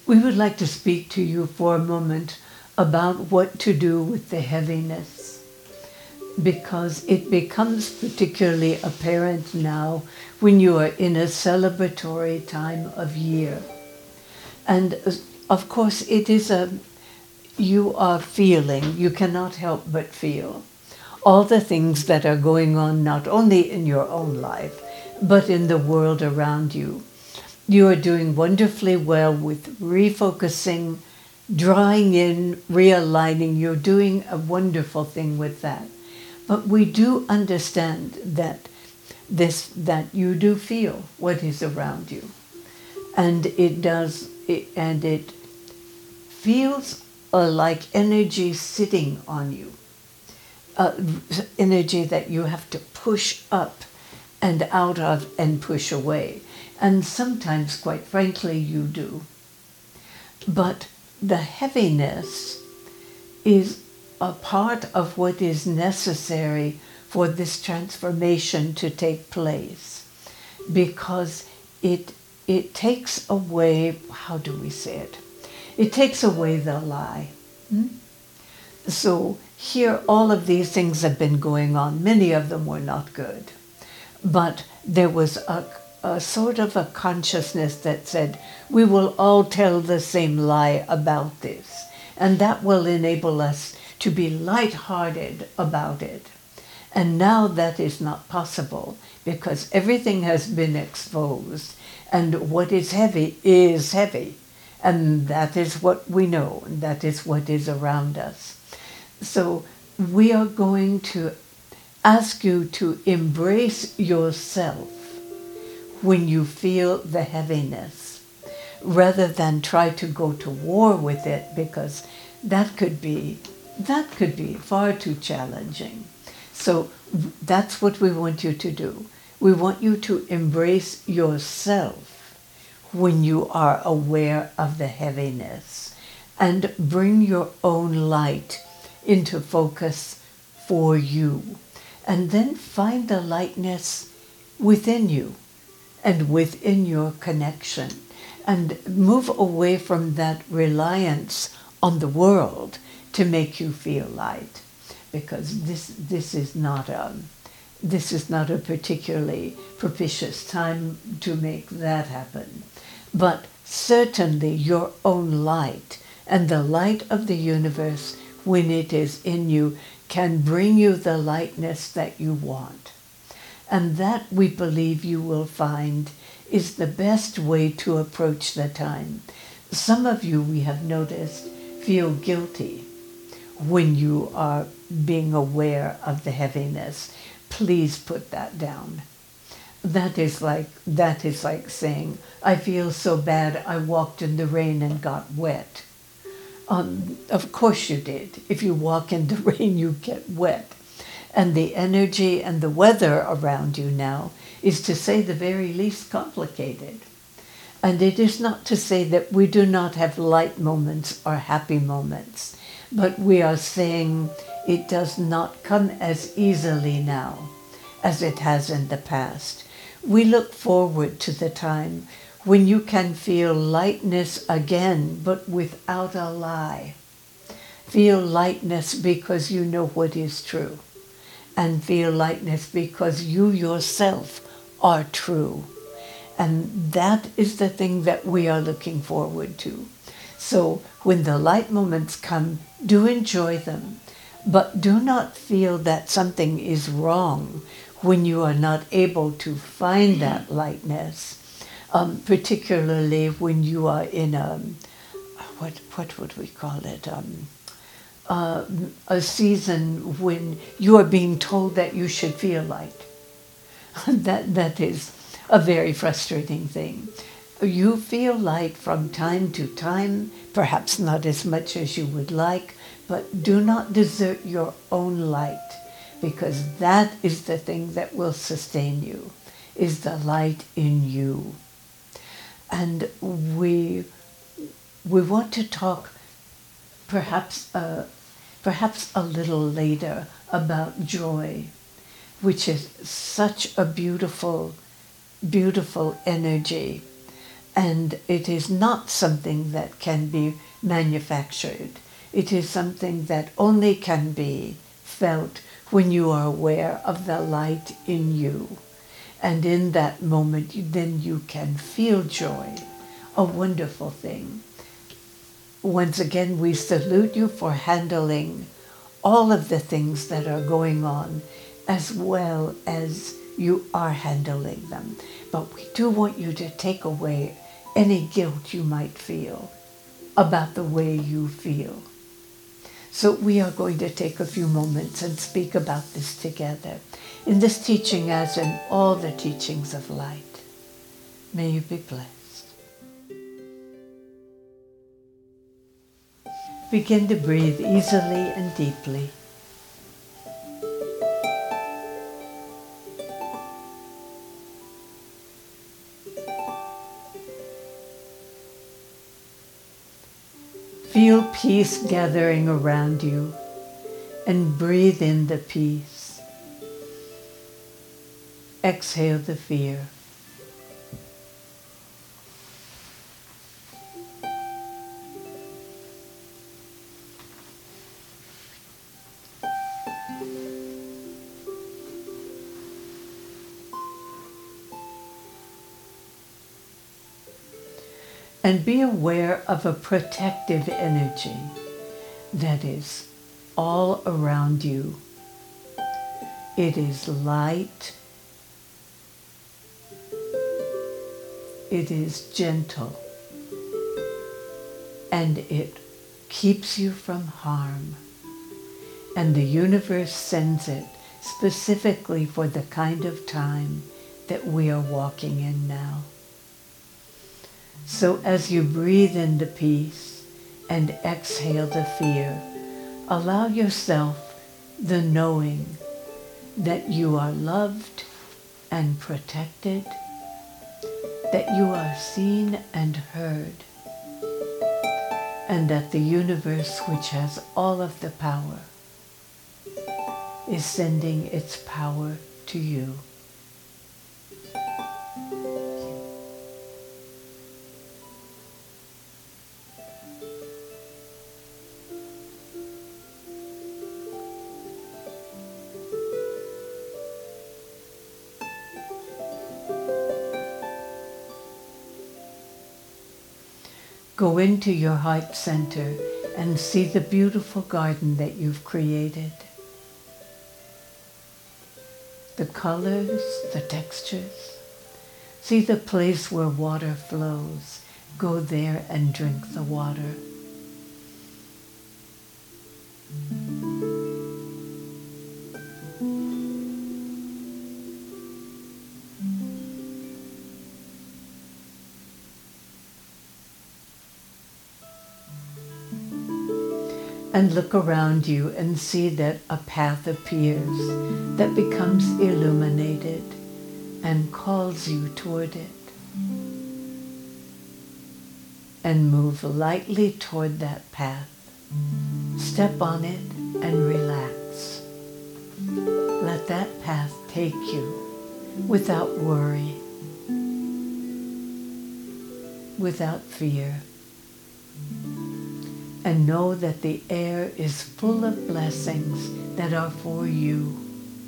We would like to speak to you for a moment about what to do with the heaviness, because it becomes particularly apparent now when you are in a celebratory time of year. And of course, you are feeling, you cannot help but feel all the things that are going on, not only in your own life, but in the world around you. You are doing wonderfully well with refocusing, drawing in, realigning. You're doing a wonderful thing with that. But we do understand that you do feel what is around you. And it feels like energy sitting on you. Energy that you have to push up and out of and push away. And sometimes, quite frankly, you do. But the heaviness is a part of what is necessary for this transformation to take place, because it takes away, how do we say it? It takes away the lie. So here, all of these things have been going on. Many of them were not good. But there was a sort of a consciousness that said, we will all tell the same lie about this. And that will enable us to be lighthearted about it. And now that is not possible, because everything has been exposed. And what is heavy is heavy. And that is what we know, and that is what is around us. So we are going to ask you to embrace yourself when you feel the heaviness, rather than try to go to war with it, because that could be far too challenging. So that's what we want you to do. We want you to embrace yourself when you are aware of the heaviness, and bring your own light into focus for you. And then find the lightness within you and within your connection, and move away from that reliance on the world to make you feel light, because this is not a particularly propitious time to make that happen. But certainly your own light and the light of the universe, when it is in you, can bring you the lightness that you want. And that, we believe, you will find is the best way to approach the time. Some of you, we have noticed, feel guilty when you are being aware of the heaviness. Please put that down. That is like saying, I feel so bad I walked in the rain and got wet. Of course you did. If you walk in the rain, you get wet. And the energy and the weather around you now is, to say the very least, complicated. And it is not to say that we do not have light moments or happy moments, but we are saying it does not come as easily now as it has in the past. We look forward to the time when you can feel lightness again, but without a lie. Feel lightness because you know what is true, and feel lightness because you yourself are true. And that is the thing that we are looking forward to. So when the light moments come, do enjoy them, but do not feel that something is wrong when you are not able to find that lightness, particularly when you are in what would we call it? A season when you are being told that you should feel light. That is a very frustrating thing. You feel light from time to time, perhaps not as much as you would like, but do not desert your own light, because that is the thing that will sustain you, is the light in you. And we want to talk perhaps a little later about joy, which is such a beautiful, beautiful energy. And it is not something that can be manufactured. It is something that only can be felt when you are aware of the light in you. And in that moment, then you can feel joy, a wonderful thing. Once again, we salute you for handling all of the things that are going on as well as you are handling them. But we do want you to take away any guilt you might feel about the way you feel. So we are going to take a few moments and speak about this together in this teaching as in all the teachings of light. May you be blessed. Begin to breathe easily and deeply. Feel peace gathering around you and breathe in the peace. Exhale the fear. And be aware of a protective energy that is all around you. It is light. It is gentle. And it keeps you from harm. And the universe sends it specifically for the kind of time that we are walking in now. So as you breathe in the peace and exhale the fear, allow yourself the knowing that you are loved and protected, that you are seen and heard, and that the universe, which has all of the power, is sending its power to you. Go into your heart center and see the beautiful garden that you've created. The colors, the textures. See the place where water flows. Go there and drink the water. And look around you and see that a path appears that becomes illuminated and calls you toward it. And move lightly toward that path. Step on it and relax. Let that path take you without worry, without fear. And know that the air is full of blessings that are for you.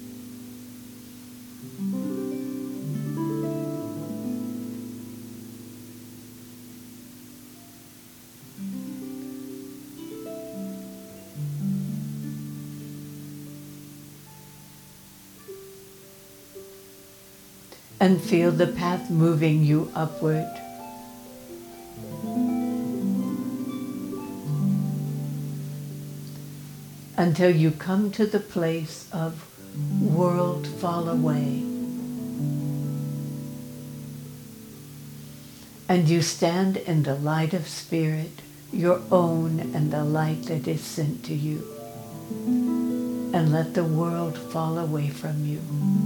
And feel the path moving you upward. Until you come to the place of world fall away. And you stand in the light of spirit, your own and the light that is sent to you. And let the world fall away from you.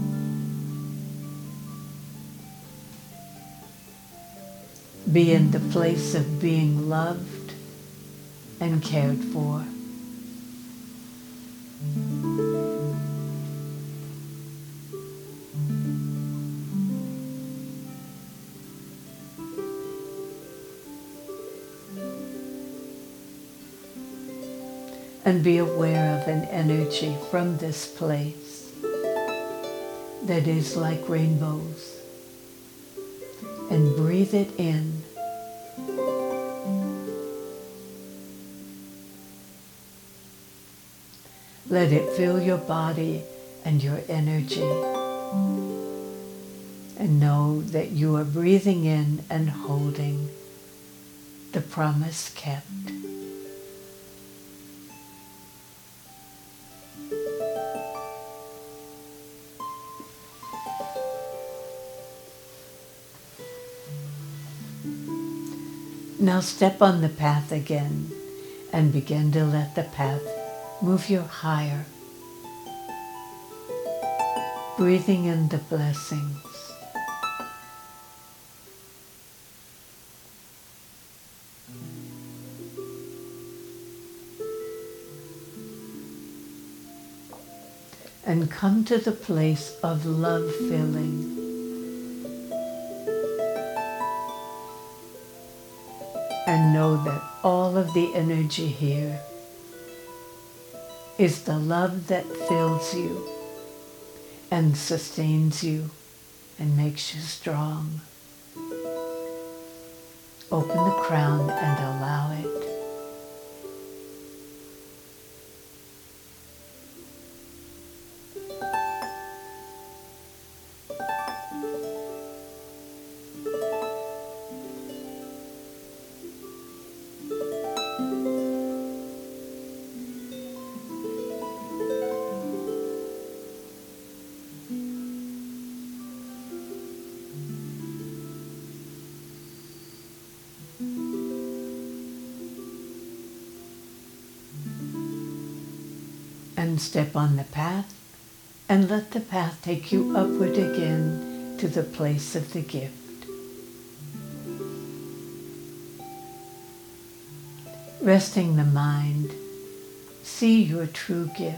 Be in the place of being loved and cared for. and be aware of an energy from this place that is like rainbows, and breathe it in. Let it fill your body and your energy, and know that you are breathing in and holding the promise kept. Now step on the path again and begin to let the path move you higher, breathing in the blessings. And come to the place of love filling. And know that all of the energy here is the love that fills you and sustains you and makes you strong. Open the crown and allow it. And step on the path and let the path take you upward again to the place of the gift. Resting the mind, see your true gift.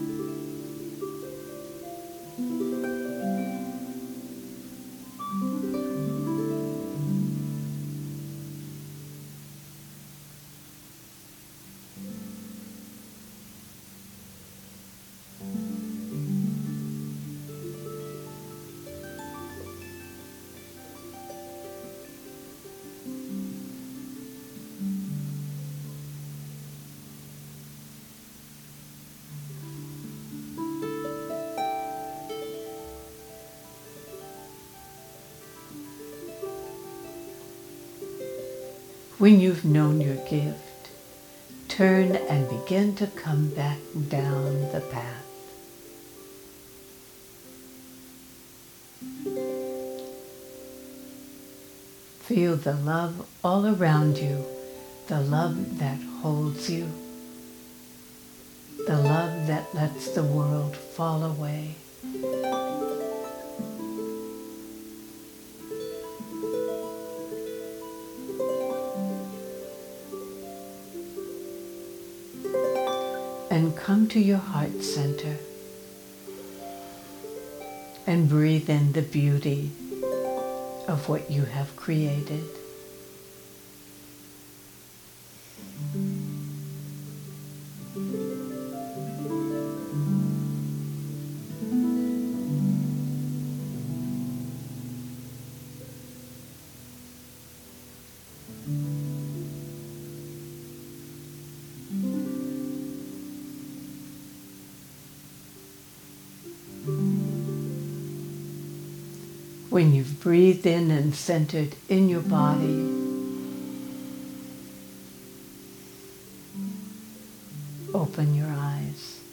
When you've known your gift, turn and begin to come back down the path. Feel the love all around you, the love that holds you, the love that lets the world fall away. And come to your heart center and breathe in the beauty of what you have created. When you've breathed in and centered in your body, open your eyes.